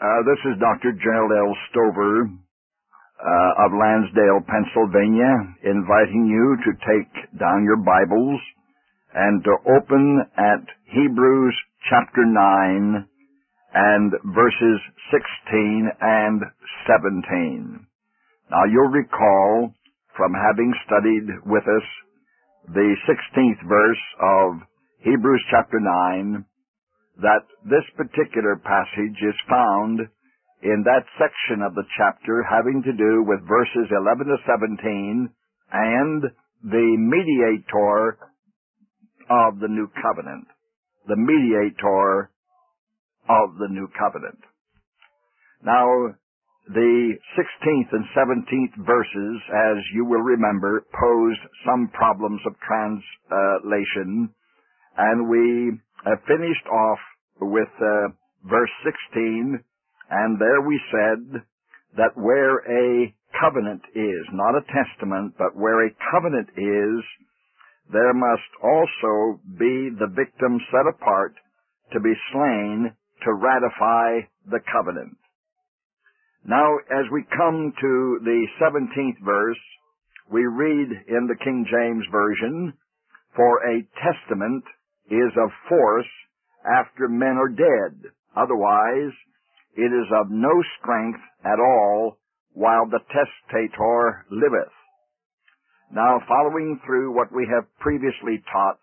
This is Dr. Gerald L. Stover of Lansdale, Pennsylvania, inviting you to take down your Bibles and to open at Hebrews chapter 9 and verses 16 and 17. Now you'll recall from having studied with us the 16th verse of Hebrews chapter 9 that this particular passage is found in that section of the chapter having to do with verses 11 to 17 and the mediator of the new covenant. The mediator of the new covenant. Now, the 16th and 17th verses, as you will remember, pose some problems of translation, and we finished off with verse 16, and there we said that where a covenant is, not a testament, but where a covenant is, there must also be the victim set apart to be slain to ratify the covenant. Now, as we come to the 17th verse, we read in the King James Version, "For a testament is of force after men are dead. Otherwise, it is of no strength at all while the testator liveth." Now, following through what we have previously taught,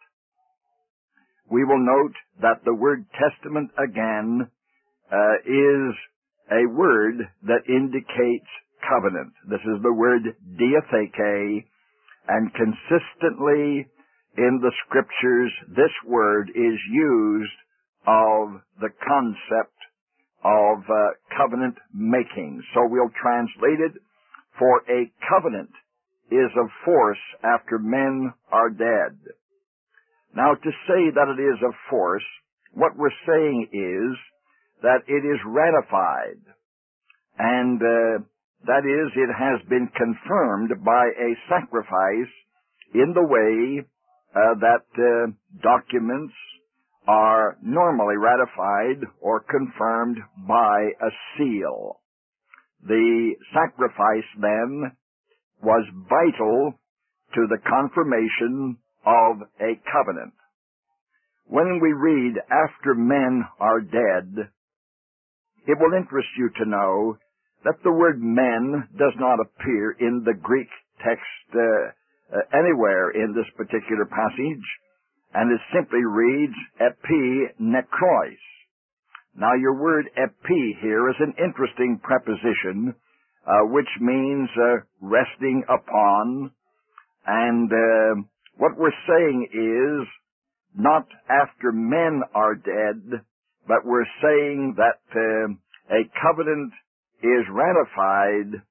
we will note that the word testament again is a word that indicates covenant. This is the word diatheke, and consistently in the Scriptures, this word is used of the concept of covenant making. So we'll translate it, "For a covenant is of force after men are dead." Now, to say that it is of force, what we're saying is that it is ratified, and that is, it has been confirmed by a sacrifice in the way that documents are normally ratified or confirmed by a seal. The sacrifice, then, was vital to the confirmation of a covenant. When we read, "After men are dead," it will interest you to know that the word men does not appear in the Greek text anywhere in this particular passage, and it simply reads epi nekrois. Now, your word epi here is an interesting preposition, which means resting upon, and what we're saying is not after men are dead, but we're saying that a covenant is ratified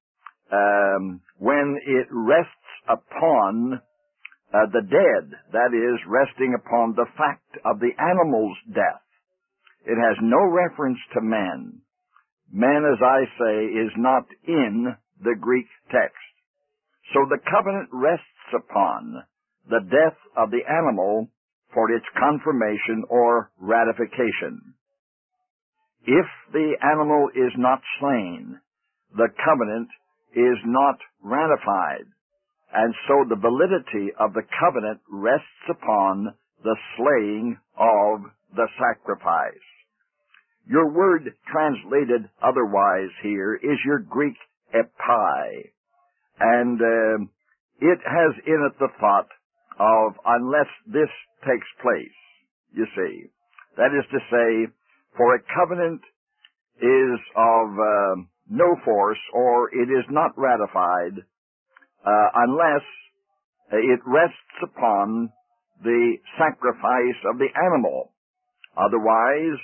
when it rests upon the dead, that is, resting upon the fact of the animal's death. It has no reference to men. Men, as I say, is not in the Greek text. So the covenant rests upon the death of the animal for its confirmation or ratification. If the animal is not slain, the covenant is not ratified, and so the validity of the covenant rests upon the slaying of the sacrifice. Your word translated otherwise here is your Greek epi, and it has in it the thought of unless this takes place, you see. That is to say, for a covenant is of no force, or it is not ratified, unless it rests upon the sacrifice of the animal. Otherwise,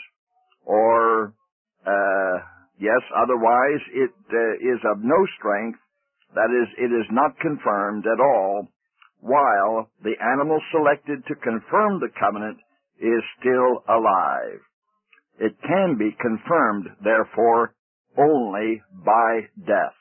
otherwise it is of no strength, that is, it is not confirmed at all, while the animal selected to confirm the covenant is still alive. It can be confirmed, therefore, only by death.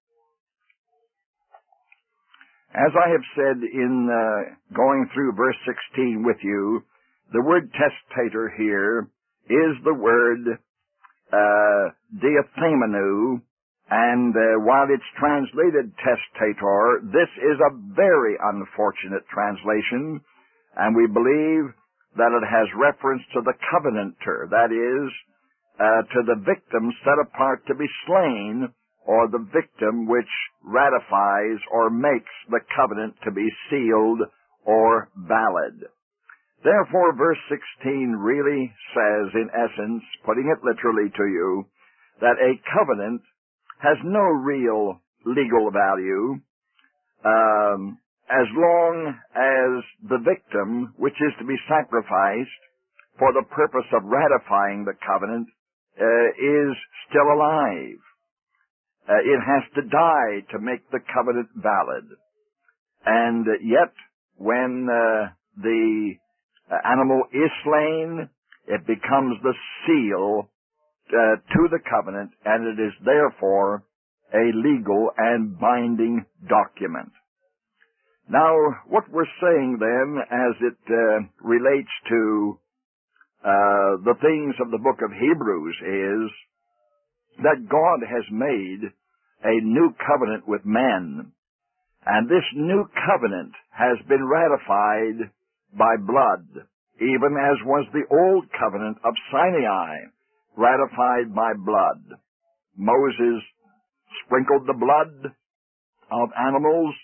As I have said in going through verse 16 with you, the word testator here is the word diathemenu, and while it's translated testator, this is a very unfortunate translation, and we believe that it has reference to the covenanter, that is, to the victim set apart to be slain, or the victim which ratifies or makes the covenant to be sealed or valid. Therefore, verse 16 really says, in essence, putting it literally to you, that a covenant has no real legal value as long as the victim, which is to be sacrificed for the purpose of ratifying the covenant, is still alive. It has to die to make the covenant valid. And yet, when the animal is slain, it becomes the seal to the covenant, and it is therefore a legal and binding document. Now, what we're saying then, as it relates to the things of the book of Hebrews, is that God has made a new covenant with men, and this new covenant has been ratified by blood, even as was the old covenant of Sinai, ratified by blood. Moses sprinkled the blood of animals,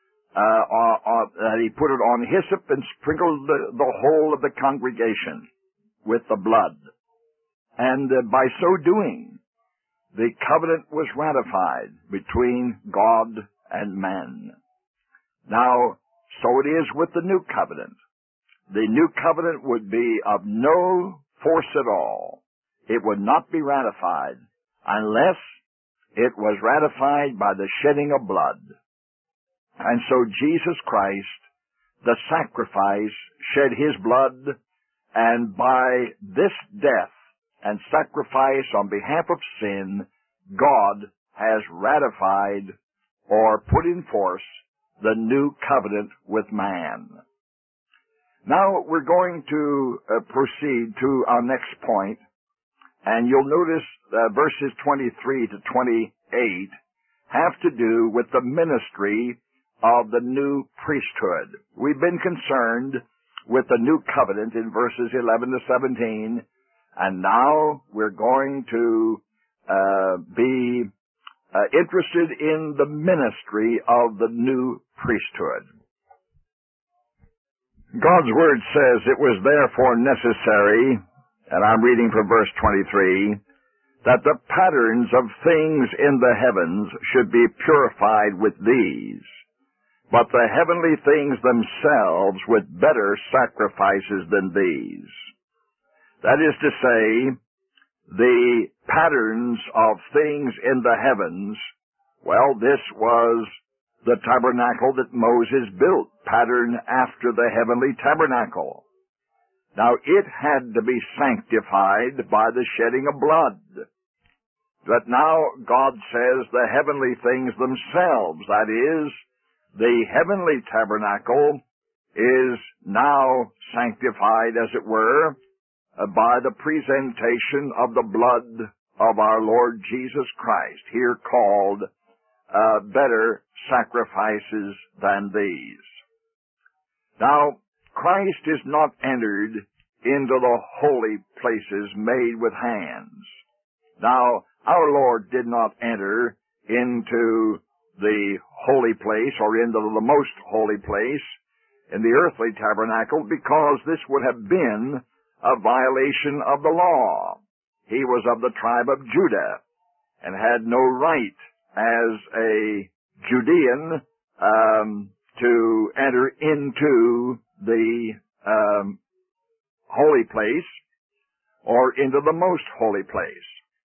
he put it on hyssop and sprinkled the whole of the congregation with the blood. And by so doing, the covenant was ratified between God and man. Now, so it is with the new covenant. The new covenant would be of no force at all. It would not be ratified unless it was ratified by the shedding of blood. And so Jesus Christ, the sacrifice, shed his blood, and by this death and sacrifice on behalf of sin, God has ratified or put in force the new covenant with man. Now we're going to proceed to our next point, and you'll notice verses 23 to 28 have to do with the ministry of the new priesthood. We've been concerned with the new covenant in verses 11 to 17, and now we're going to be interested in the ministry of the new priesthood. God's Word says, "It was therefore necessary," and I'm reading from verse 23, "that the patterns of things in the heavens should be purified with these, but the heavenly things themselves with better sacrifices than these." That is to say, the patterns of things in the heavens, well, this was the tabernacle that Moses built, patterned after the heavenly tabernacle. Now, it had to be sanctified by the shedding of blood. But now God says the heavenly things themselves, that is, the heavenly tabernacle, is now sanctified, as it were, by the presentation of the blood of our Lord Jesus Christ, here called better sacrifices than these. Now, Christ is not entered into the holy places made with hands. Now, our Lord did not enter into the holy place or into the most holy place in the earthly tabernacle because this would have been a violation of the law. He was of the tribe of Judah and had no right as a Judean to enter into the holy place or into the most holy place.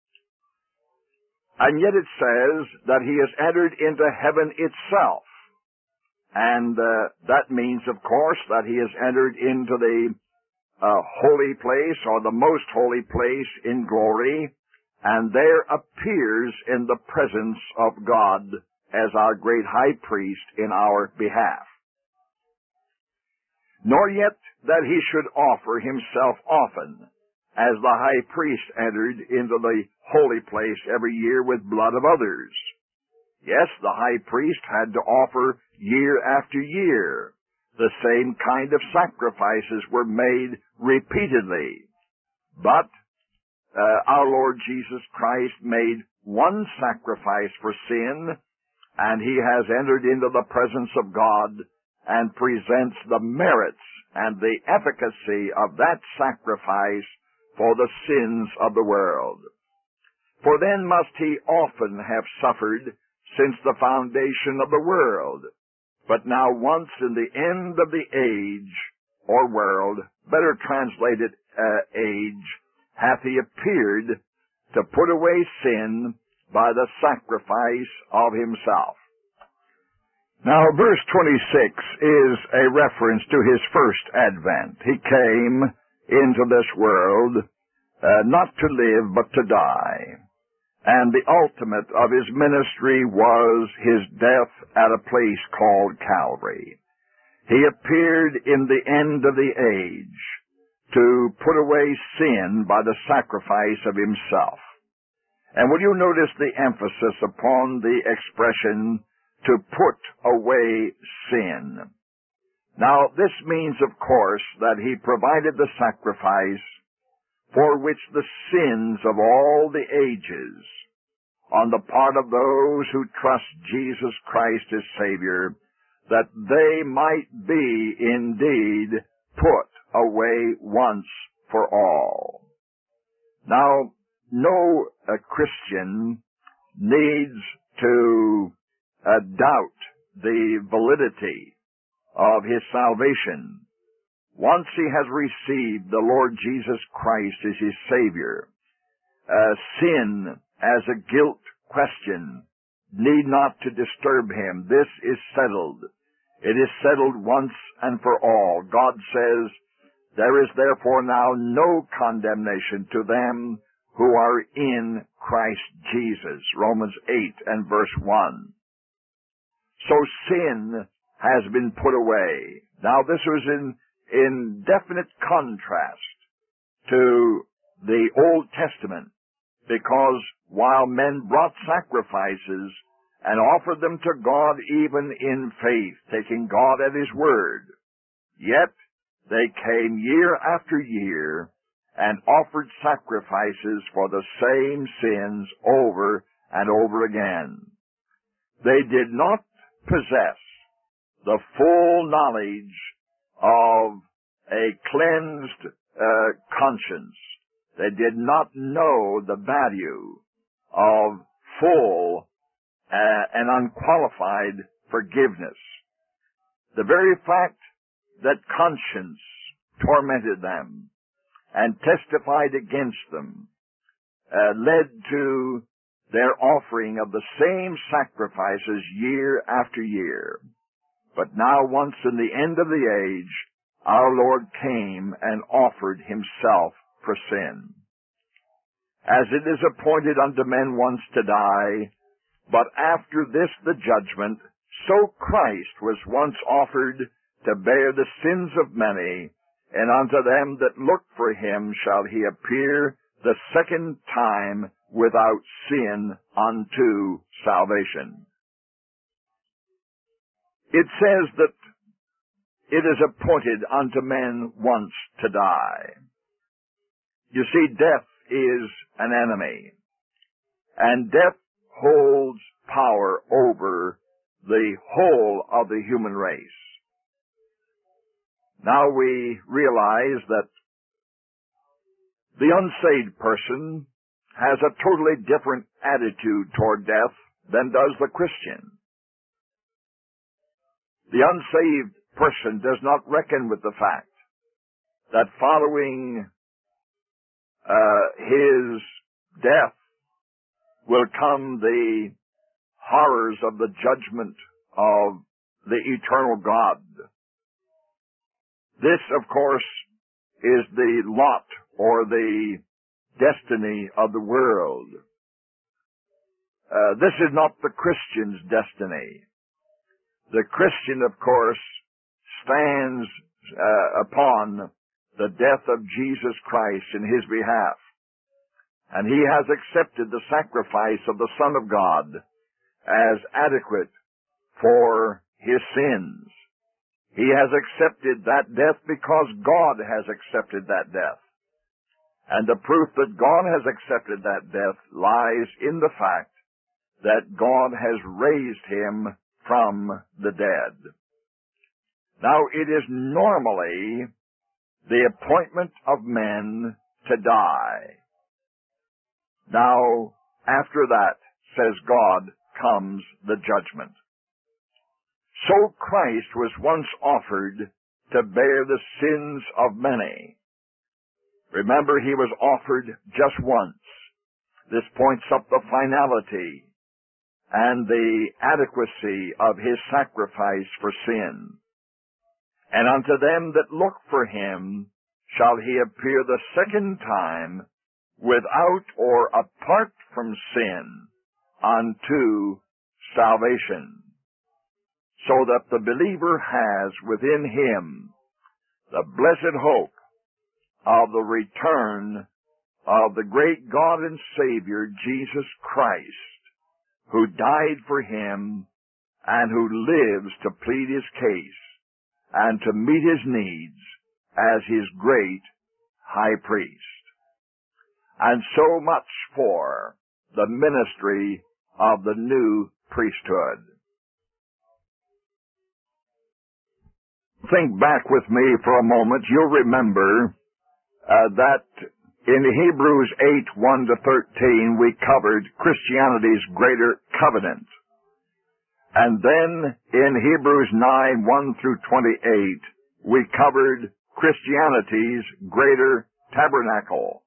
And yet it says that he has entered into heaven itself. And that means, of course, that he has entered into the holy place or the most holy place in glory, and there appears in the presence of God as our great high priest in our behalf. Nor yet that he should offer himself often, as the high priest entered into the holy place every year with blood of others. Yes, the high priest had to offer year after year. The same kind of sacrifices were made repeatedly. But our Lord Jesus Christ made one sacrifice for sin, and he has entered into the presence of God and presents the merits and the efficacy of that sacrifice for the sins of the world. For then must he often have suffered since the foundation of the world. But now once in the end of the age, or world, better translated age, hath he appeared to put away sin by the sacrifice of himself. Now verse 26 is a reference to his first advent. He came into this world not to live but to die. And the ultimate of his ministry was his death at a place called Calvary. He appeared in the end of the age to put away sin by the sacrifice of himself. And will you notice the emphasis upon the expression, to put away sin? Now, this means, of course, that he provided the sacrifice for which the sins of all the ages, on the part of those who trust Jesus Christ as Savior, that they might be indeed put away once for all. Now, no Christian needs to doubt the validity of his salvation. Once he has received the Lord Jesus Christ as his Savior, sin as a guilt question need not to disturb him. This is settled. It is settled once and for all. God says, there is therefore now no condemnation to them who are in Christ Jesus. Romans 8 and verse 1. So sin has been put away. Now this was in definite contrast to the Old Testament, because while men brought sacrifices and offered them to God even in faith, taking God at his word, yet they came year after year and offered sacrifices for the same sins over and over again. They did not possess the full knowledge of a cleansed conscience. They did not know the value of full and unqualified forgiveness. The very fact that conscience tormented them and testified against them led to their offering of the same sacrifices year after year. But now, once in the end of the age, our Lord came and offered himself for sin. As it is appointed unto men once to die, but after this the judgment, so Christ was once offered to bear the sins of many, and unto them that look for him shall he appear the second time without sin unto salvation. It says that it is appointed unto men once to die. You see, death is an enemy, and death holds power over the whole of the human race. Now we realize that the unsaved person has a totally different attitude toward death than does the Christian. The unsaved person does not reckon with the fact that following his death will come the horrors of the judgment of the eternal God. This, of course, is the lot or the destiny of the world. This is not the Christian's destiny. The Christian, of course, stands upon the death of Jesus Christ in his behalf. And he has accepted the sacrifice of the Son of God as adequate for his sins. He has accepted that death because God has accepted that death. And the proof that God has accepted that death lies in the fact that God has raised him from the dead. Now, it is normally the appointment of men to die. Now, after that, says God, comes the judgment. So Christ was once offered to bear the sins of many. Remember, he was offered just once. This points up the finality and the adequacy of his sacrifice for sin. And unto them that look for him shall he appear the second time without or apart from sin unto salvation, so that the believer has within him the blessed hope of the return of the great God and Savior, Jesus Christ, who died for him and who lives to plead his case and to meet his needs as his great high priest. And so much for the ministry of the new priesthood. Think back with me for a moment. You'll remember that in Hebrews 8:1-13 we covered Christianity's greater covenant. And then in Hebrews 9:1-28 we covered Christianity's greater tabernacle.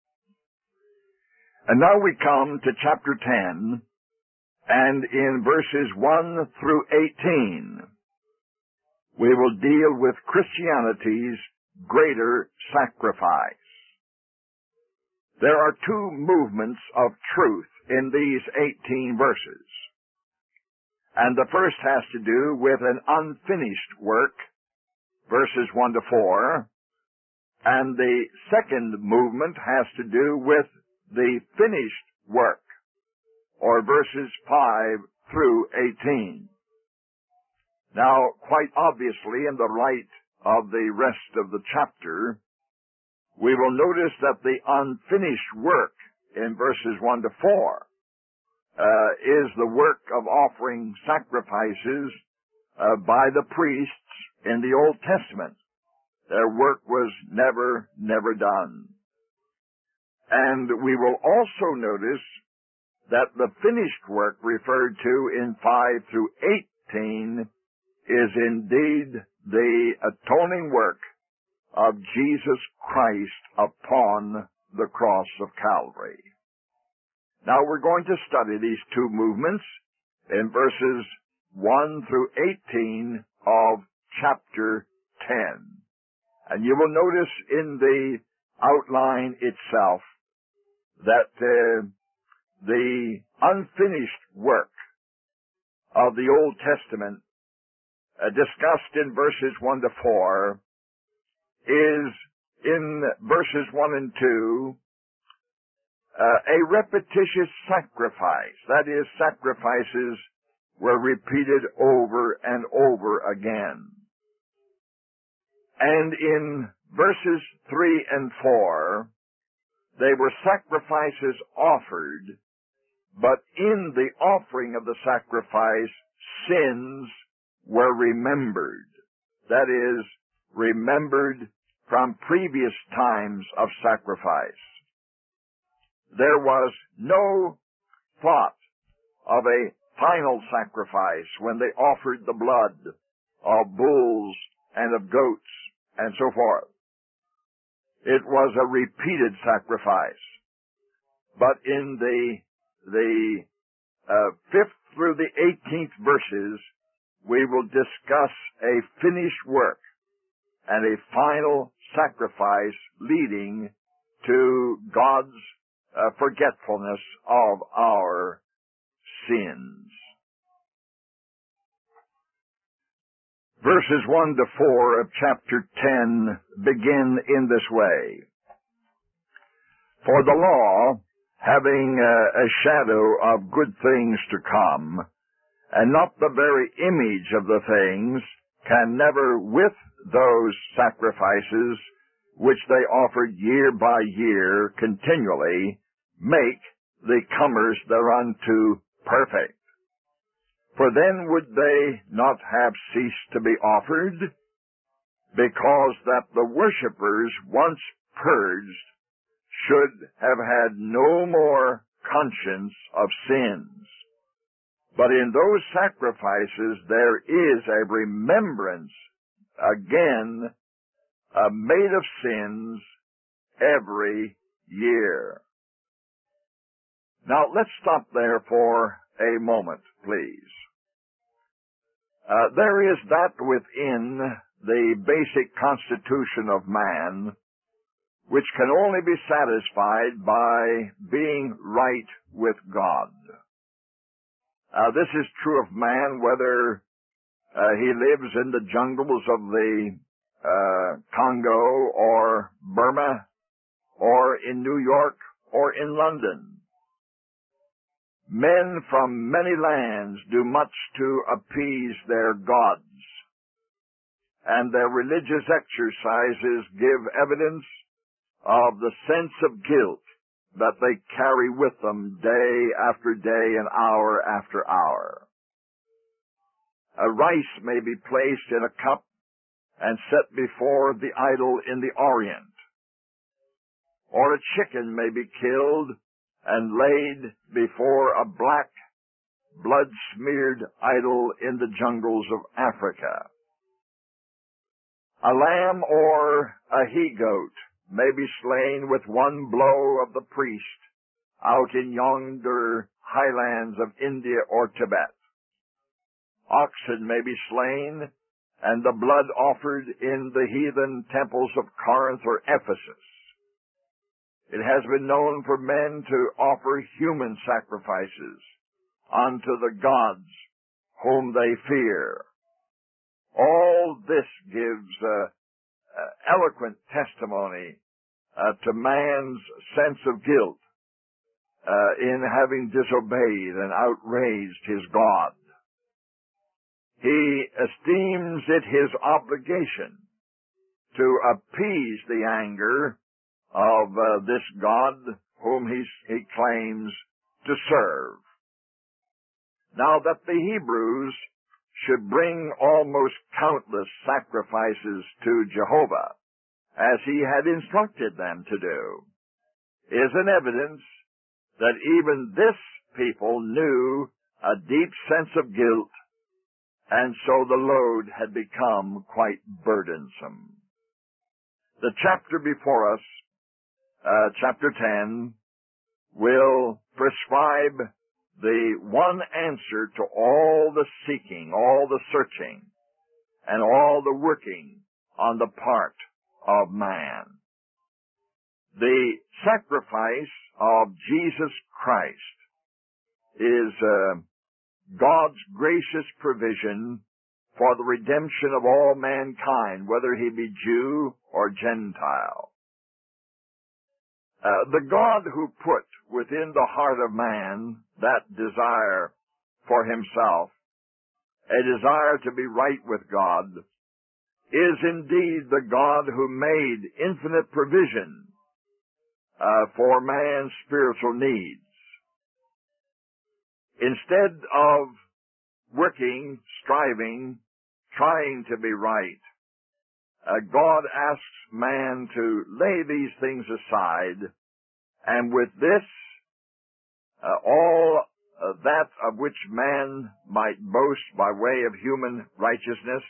And now we come to chapter 10, and in verses 1-18 we will deal with Christianity's greater sacrifice. There are two movements of truth in these 18 verses. And the first has to do with an unfinished work, verses 1-4, and the second movement has to do with the finished work, or verses 5-18. Now, quite obviously, in the light of the rest of the chapter, we will notice that the unfinished work in verses 1-4 is the work of offering sacrifices by the priests in the Old Testament. Their work was never done. And we will also notice that the finished work referred to in 5-18 is indeed the atoning work of Jesus Christ upon the cross of Calvary. Now we're going to study these two movements in verses 1-18 of chapter 10. And you will notice in the outline itself that the unfinished work of the Old Testament discussed in verses 1-4 is in verses 1 and 2 a repetitious sacrifice. That is, sacrifices were repeated over and over again. And in verses 3 and 4, they were sacrifices offered, but in the offering of the sacrifice, sins were remembered. That is, remembered from previous times of sacrifice. There was no thought of a final sacrifice when they offered the blood of bulls and of goats and so forth. It was a repeated sacrifice. But in the 5th through the 18th verses, we will discuss a finished work and a final sacrifice leading to God's forgetfulness of our sins. Verses 1 to 4 of chapter 10 begin in this way. For the law, having a shadow of good things to come, and not the very image of the things, can never with those sacrifices which they offered year by year continually make the comers thereunto perfect. For then would they not have ceased to be offered, because that the worshippers once purged should have had no more conscience of sins. But in those sacrifices there is a remembrance again made of sins every year. Now let's stop there for a moment, please. There is that within the basic constitution of man which can only be satisfied by being right with God. This is true of man whether he lives in the jungles of the Congo or Burma or in New York or in London. Men from many lands do much to appease their gods, and their religious exercises give evidence of the sense of guilt that they carry with them day after day and hour after hour. A rice may be placed in a cup and set before the idol in the Orient, or a chicken may be killed and laid before a black, blood-smeared idol in the jungles of Africa. A lamb or a he-goat may be slain with one blow of the priest out in yonder highlands of India or Tibet. Oxen may be slain, and the blood offered in the heathen temples of Corinth or Ephesus. It has been known for men to offer human sacrifices unto the gods whom they fear. All this gives eloquent testimony to man's sense of guilt in having disobeyed and outraged his God. He esteems it his obligation to appease the anger of this God whom he claims to serve. Now that the Hebrews should bring almost countless sacrifices to Jehovah, as he had instructed them to do, is an evidence that even this people knew a deep sense of guilt, and so the load had become quite burdensome. The chapter before us, chapter 10, will prescribe the one answer to all the seeking, all the searching, and all the working on the part of man. The sacrifice of Jesus Christ is God's gracious provision for the redemption of all mankind, whether he be Jew or Gentile. The God who put within the heart of man that desire for himself, a desire to be right with God, is indeed the God who made infinite provision for man's spiritual needs. Instead of working, striving, trying to be right, God asks man to lay these things aside, and with this, all that of which man might boast by way of human righteousness,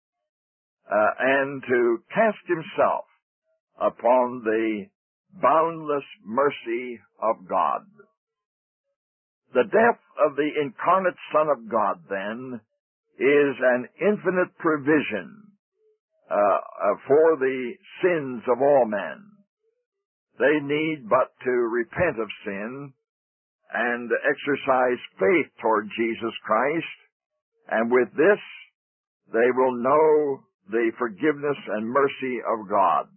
and to cast himself upon the boundless mercy of God. The death of the incarnate Son of God, then, is an infinite provision for the sins of all men. They need but to repent of sin and exercise faith toward Jesus Christ, and with this, they will know the forgiveness and mercy of God.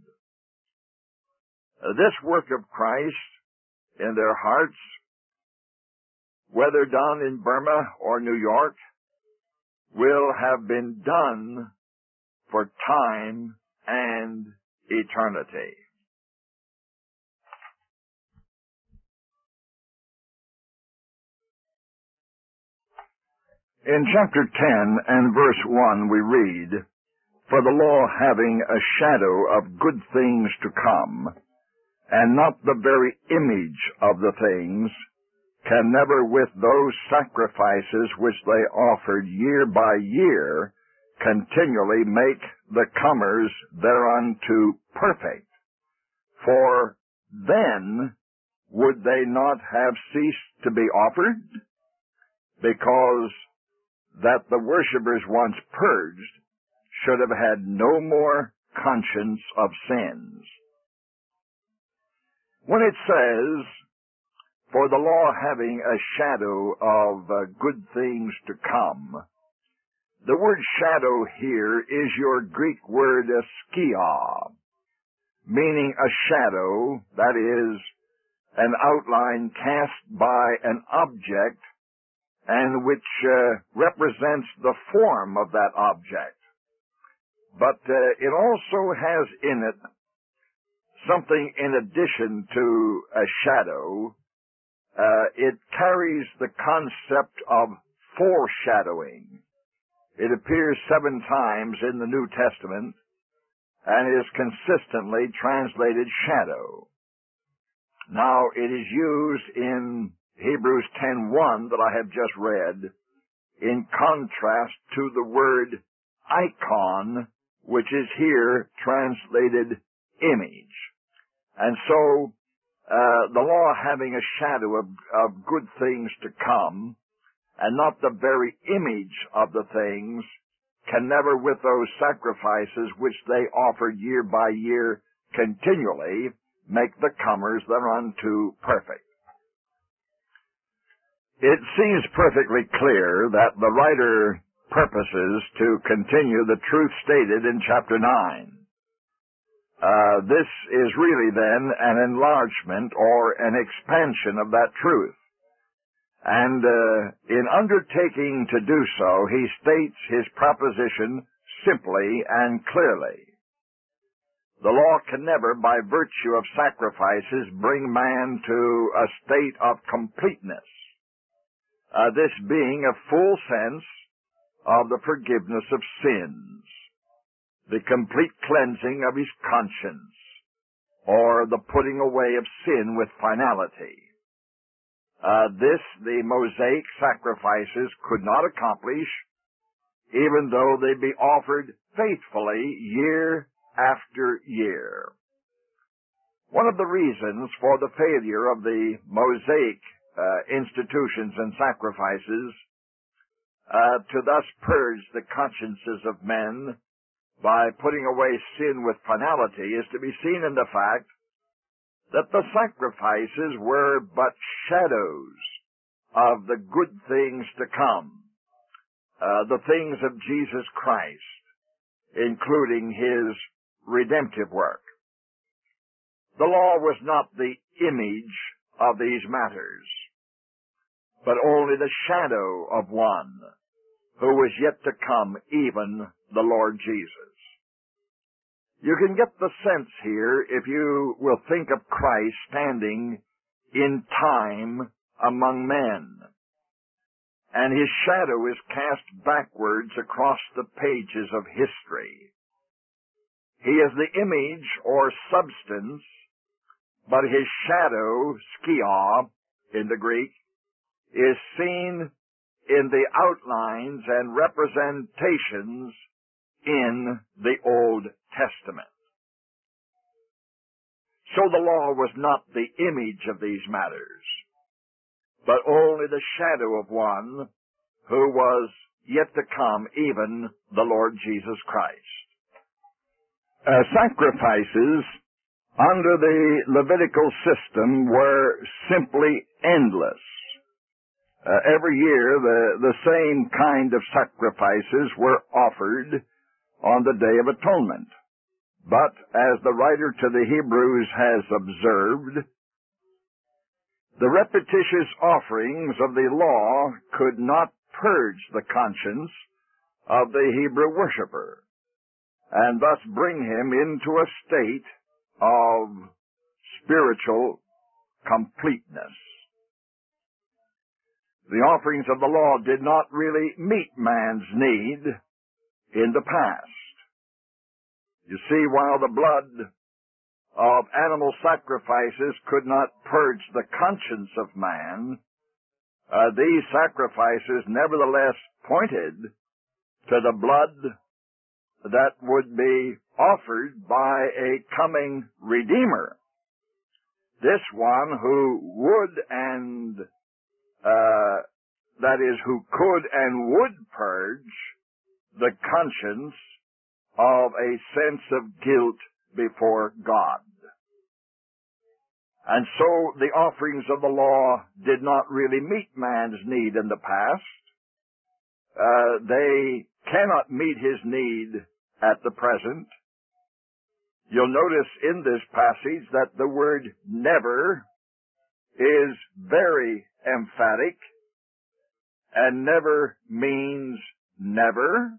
This work of Christ in their hearts, whether done in Burma or New York, will have been done for time and eternity. In chapter 10 and verse 1 we read, "For the law having a shadow of good things to come, and not the very image of the things, can never with those sacrifices which they offered year by year continually make the comers thereunto perfect. For then would they not have ceased to be offered, because that the worshippers once purged should have had no more conscience of sins." When it says, "For the law having a shadow of good things to come," the word shadow here is your Greek word skia, meaning a shadow, that is, an outline cast by an object and which represents the form of that object. But it also has in it something in addition to a shadow. It carries the concept of foreshadowing. It appears 7 times in the New Testament and is consistently translated shadow. Now, it is used in Hebrews 10:1 that I have just read, in contrast to the word icon, which is here translated image. And so, the law having a shadow of good things to come, and not the very image of the things, can never with those sacrifices which they offered year by year continually make the comers thereunto perfect. It seems perfectly clear that the writer purposes to continue the truth stated in chapter 9. This is really then an enlargement or an expansion of that truth. And in undertaking to do so, he states his proposition simply and clearly. The law can never, by virtue of sacrifices, bring man to a state of completeness. This being a full sense of the forgiveness of sins, the complete cleansing of his conscience, or the putting away of sin with finality. This the Mosaic sacrifices could not accomplish, even though they be offered faithfully year after year. One of the reasons for the failure of the Mosaic institutions and sacrifices to thus purge the consciences of men by putting away sin with finality is to be seen in the fact that the sacrifices were but shadows of the good things to come, the things of Jesus Christ, including his redemptive work. The law was not the image of these matters, but only the shadow of one who was yet to come, even the Lord Jesus. You can get the sense here if you will think of Christ standing in time among men, and his shadow is cast backwards across the pages of history. He is the image or substance, but his shadow, skia, in the Greek, is seen in the outlines and representations in the Old Testament. So the law was not the image of these matters, but only the shadow of one who was yet to come, even the Lord Jesus Christ. Sacrifices under the Levitical system were simply endless. Every year the same kind of sacrifices were offered on the Day of Atonement. But as the writer to the Hebrews has observed, the repetitious offerings of the law could not purge the conscience of the Hebrew worshiper, and thus bring him into a state of spiritual completeness. The offerings of the law did not really meet man's need in the past. You see, while the blood of animal sacrifices could not purge the conscience of man, these sacrifices nevertheless pointed to the blood that would be offered by a coming Redeemer. This one who would and who could and would purge the conscience of a sense of guilt before God. And so the offerings of the law did not really meet man's need in the past. They cannot meet his need at the present. You'll notice in this passage that the word never is very emphatic, and never means never.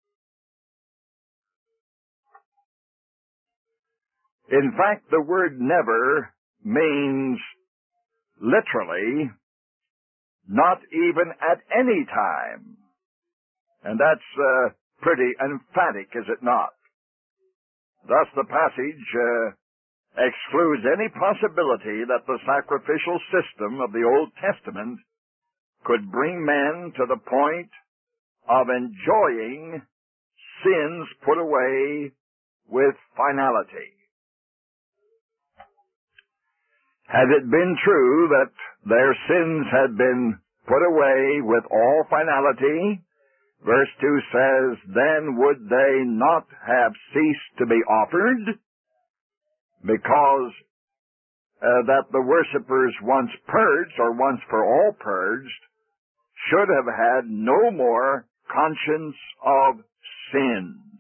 In fact, the word never means literally not even at any time. And that's pretty emphatic, is it not? Thus the passage excludes any possibility that the sacrificial system of the Old Testament could bring men to the point of enjoying sins put away with finality. Had it been true that their sins had been put away with all finality, verse 2 says, then would they not have ceased to be offered, because that the worshippers once purged, or once for all purged, should have had no more conscience of sins.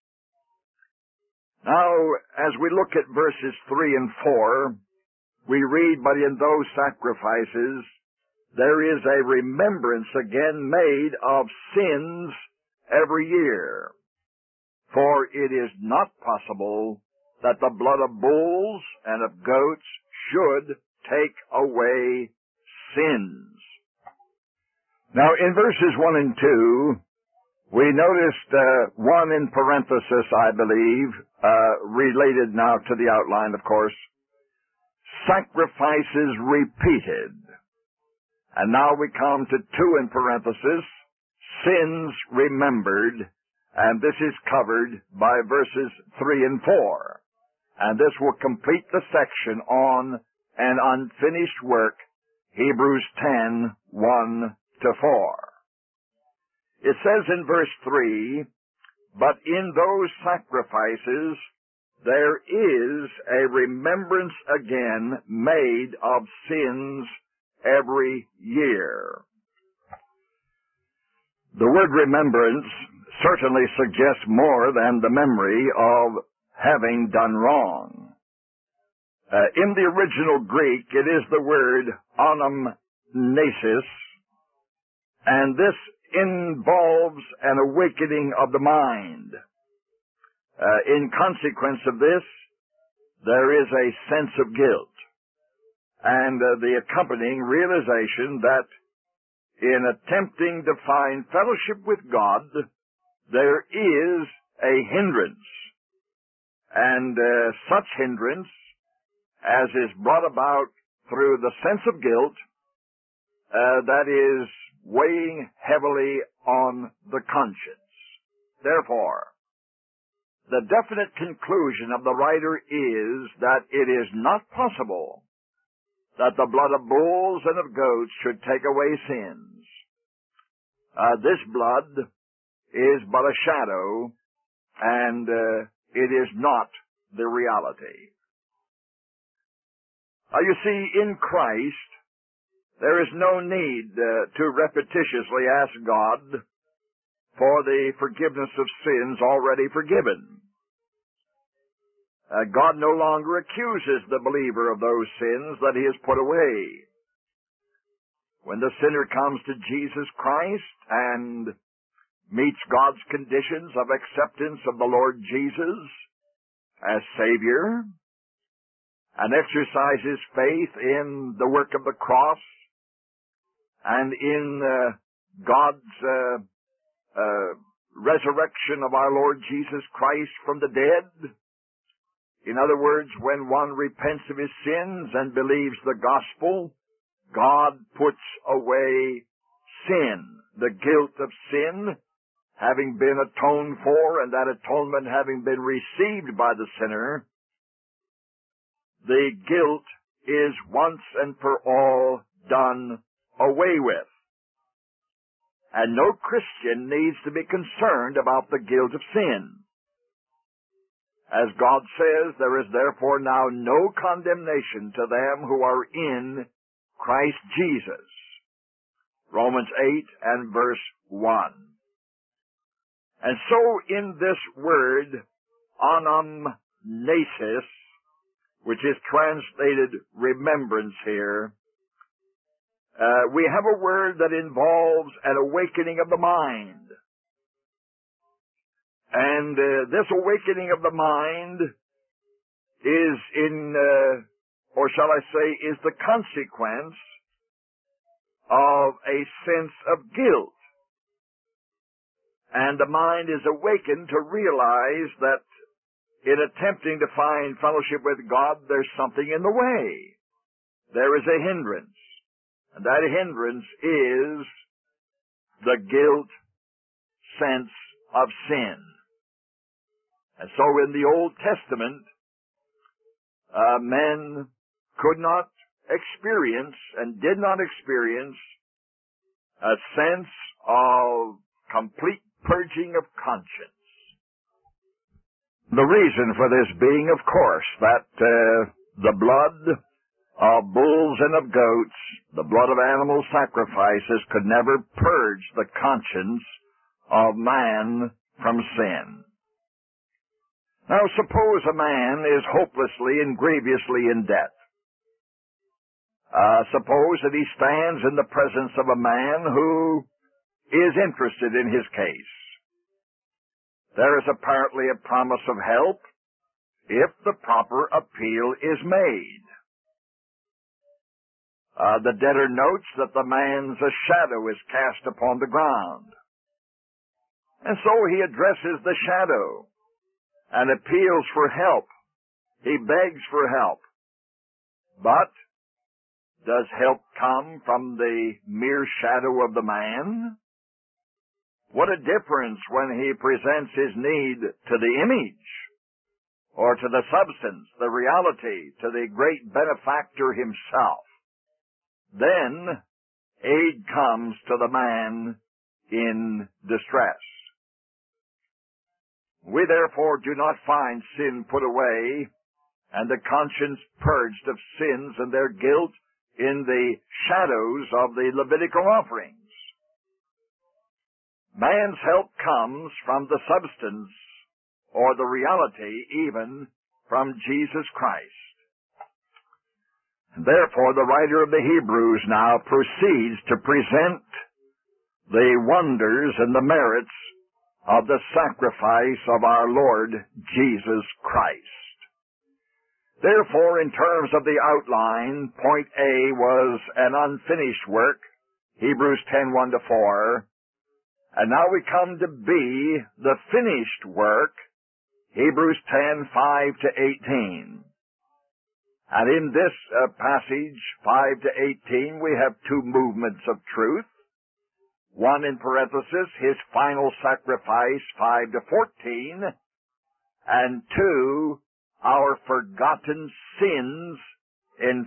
Now, as we look at verses 3 and 4, we read, but in those sacrifices there is a remembrance again made of sins every year. For it is not possible that the blood of bulls and of goats should take away sins. Now, in verses 1 and 2, we noticed one in parenthesis, I believe, related now to the outline, of course, sacrifices repeated. And now we come to 2 in parenthesis, sins remembered, and this is covered by verses 3 and 4. And this will complete the section on an unfinished work, Hebrews 10, 1 to 4. It says in verse 3, but in those sacrifices there is a remembrance again made of sins every year. The word remembrance certainly suggests more than the memory of having done wrong. In the original Greek, it is the word anamnesis, and this involves an awakening of the mind. In consequence of this, there is a sense of guilt, and the accompanying realization that in attempting to find fellowship with God, there is a hindrance, and such hindrance as is brought about through the sense of guilt that is weighing heavily on the conscience. Therefore, the definite conclusion of the writer is that it is not possible that the blood of bulls and of goats should take away sins. This blood is but a shadow, and it is not the reality. You see, in Christ, There is no need to repetitiously ask God for the forgiveness of sins already forgiven. God no longer accuses the believer of those sins that he has put away. When the sinner comes to Jesus Christ and meets God's conditions of acceptance of the Lord Jesus as Savior, and exercises faith in the work of the cross and in God's resurrection of our Lord Jesus Christ from the dead. In other words, when one repents of his sins and believes the gospel, God puts away sin, the guilt of sin, having been atoned for, and that atonement having been received by the sinner. The guilt is once and for all done away with. And no Christian needs to be concerned about the guilt of sin. As God says, there is therefore now no condemnation to them who are in Christ Jesus. Romans 8 and verse 1. And so in this word, anamnesis, which is translated remembrance here, we have a word that involves an awakening of the mind. And this awakening of the mind is or shall I say, is the consequence of a sense of guilt. And the mind is awakened to realize that in attempting to find fellowship with God, there's something in the way. There is a hindrance. And that hindrance is the guilt sense of sin. And so in the Old Testament, men could not experience and did not experience a sense of complete purging of conscience. The reason for this being, of course, that the blood of bulls and of goats, the blood of animal sacrifices, could never purge the conscience of man from sin. Now, suppose a man is hopelessly and grievously in debt. Suppose that he stands in the presence of a man who is interested in his case. There is apparently a promise of help if the proper appeal is made. The debtor notes that the man's shadow is cast upon the ground. And so he addresses the shadow and appeals for help. He begs for help. But does help come from the mere shadow of the man? What a difference when he presents his need to the image, or to the substance, the reality, to the great benefactor himself. Then aid comes to the man in distress. We therefore do not find sin put away and the conscience purged of sins and their guilt in the shadows of the Levitical offerings. Man's help comes from the substance, or the reality even, from Jesus Christ. Therefore, the writer of the Hebrews now proceeds to present the wonders and the merits of the sacrifice of our Lord Jesus Christ. Therefore, in terms of the outline, point A was an unfinished work, Hebrews 10:1-4, and now we come to B, the finished work, Hebrews 10:5-18. And in this passage, 5-18, we have two movements of truth. One in parenthesis, his final sacrifice, 5-14, and two, our forgotten sins in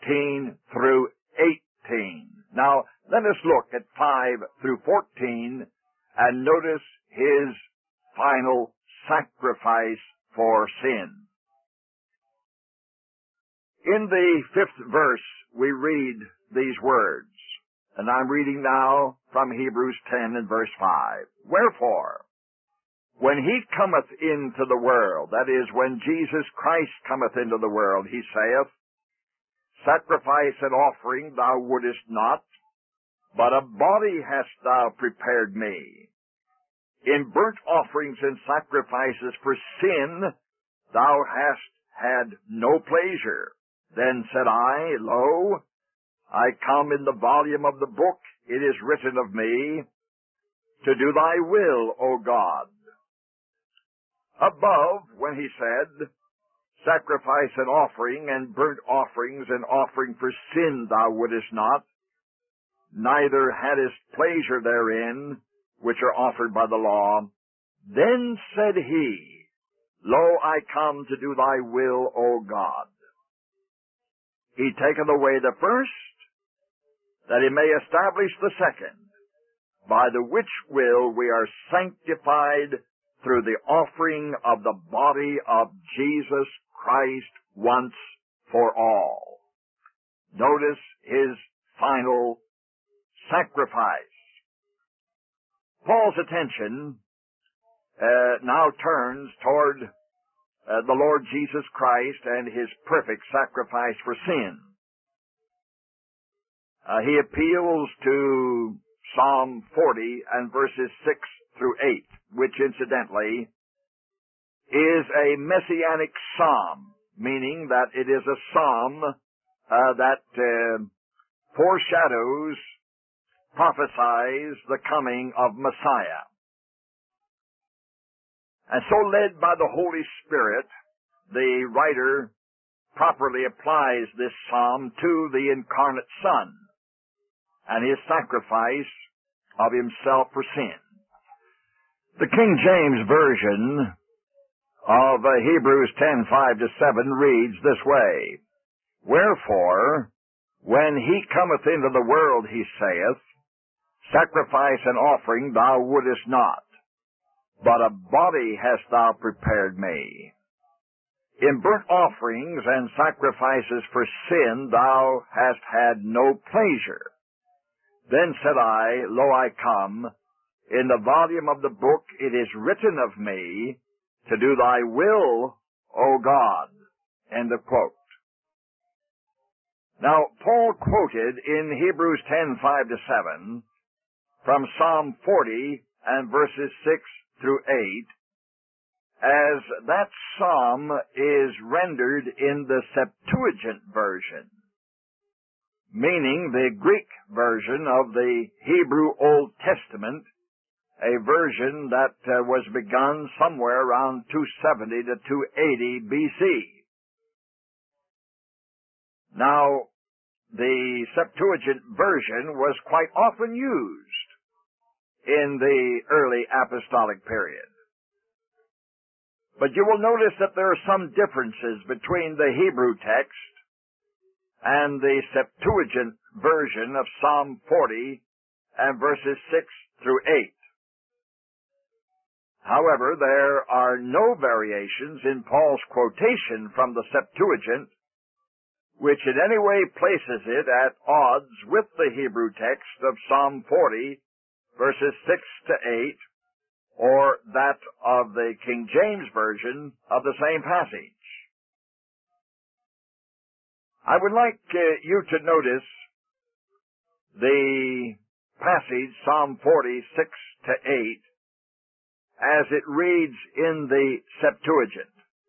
15-18. Now, let us look at 5-14 and notice his final sacrifice for sin. In the 5th verse, we read these words. And I'm reading now from Hebrews 10 and verse 5. Wherefore, when he cometh into the world, that is, when Jesus Christ cometh into the world, he saith, Sacrifice and offering thou wouldest not, but a body hast thou prepared me. In burnt offerings and sacrifices for sin thou hast had no pleasure. Then said I, Lo, I come in the volume of the book, it is written of me, to do thy will, O God. Above, when he said, Sacrifice and offering and burnt offerings and offering for sin thou wouldest not, neither hadst pleasure therein, which are offered by the law. Then said he, Lo, I come to do thy will, O God. He taketh away the first, that he may establish the second, by the which will we are sanctified through the offering of the body of Jesus Christ once for all. Notice his final sacrifice. Paul's attention now turns toward the Lord Jesus Christ and his perfect sacrifice for sin. He appeals to Psalm 40 and verses 6 through 8, which incidentally is a messianic psalm, meaning that it is a psalm that foreshadows, prophesies the coming of Messiah. And so led by the Holy Spirit, the writer properly applies this psalm to the incarnate Son and his sacrifice of himself for sin. The King James Version of Hebrews 10:5-7 reads this way, Wherefore, when he cometh into the world, he saith, Sacrifice and offering thou wouldest not, but a body hast thou prepared me. In burnt offerings and sacrifices for sin thou hast had no pleasure. Then said I, Lo, I come. In the volume of the book it is written of me, to do thy will, O God. End of quote. Now, Paul quoted in Hebrews 10:5-7 from Psalm 40 and verses 6 through 8, as that psalm is rendered in the Septuagint version, meaning the Greek version of the Hebrew Old Testament, a version that was begun somewhere around 270 to 280 BC. Now, the Septuagint version was quite often used in the early apostolic period. But you will notice that there are some differences between the Hebrew text and the Septuagint version of Psalm 40 and verses 6 through 8. However, there are no variations in Paul's quotation from the Septuagint which in any way places it at odds with the Hebrew text of Psalm 40, verses 6 to 8, or that of the King James Version of the same passage. I would like you to notice the passage, Psalm 40, 6 to 8, as it reads in the Septuagint.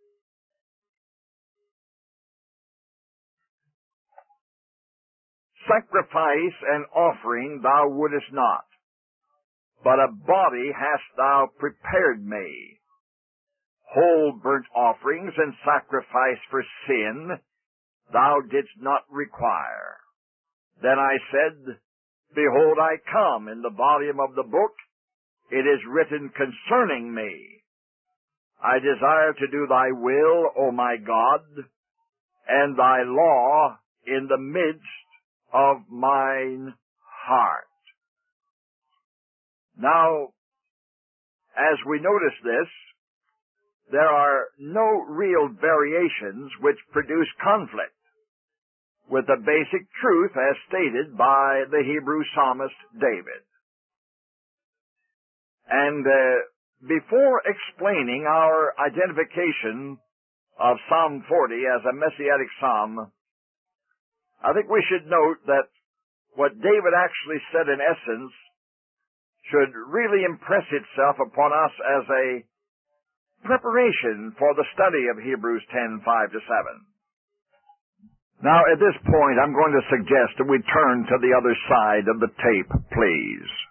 Sacrifice and offering thou wouldest not, but a body hast thou prepared me. Whole burnt offerings and sacrifice for sin thou didst not require. Then I said, Behold, I come. In the volume of the book it is written concerning me. I desire to do thy will, O my God, and thy law in the midst of mine heart. Now, as we notice this, there are no real variations which produce conflict. with the basic truth as stated by the Hebrew psalmist David. And before explaining our identification of Psalm 40 as a messianic psalm, I think we should note that what David actually said in essence should really impress itself upon us as a preparation for the study of Hebrews 10:5-7. Now, at this point, I'm going to suggest that we turn to the other side of the tape, please.